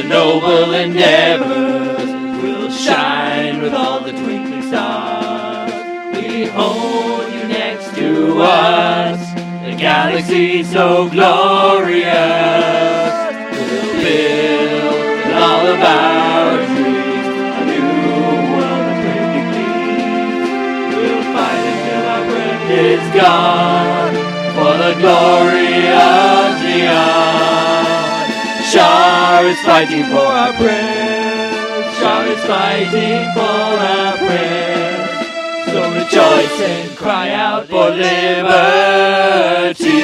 noble endeavors will shine with all the twinkling stars. We hold you next to us, the galaxy so glorious. We'll build all of our dreams, a new world of perfect peace. We'll fight until our breath is gone, for the glory of Zeon. Shar is fighting for our prayers. Shar is fighting for our prayers. So rejoice and cry out for liberty.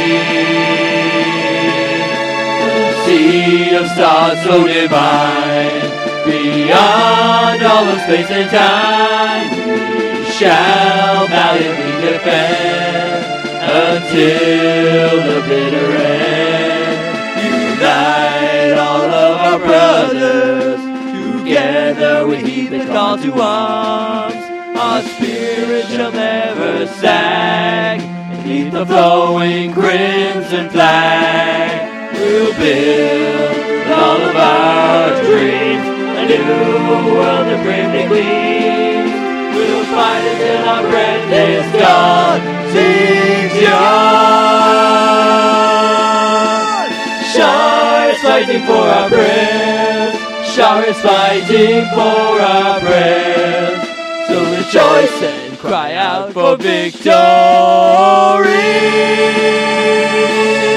The sea of stars so divine, beyond all of space and time, we shall valiantly defend until the bitter end. Unite all of our brothers, together we heed the call to arms. Our spirit shall never sag, beneath the flowing crimson flag. We'll build all of our dreams, a new world of bravely queens. We'll fight until our breath is gone. Sing Zeon! Shar is fighting for our prayers. Shar is fighting for our prayers. So rejoice and cry out for victory.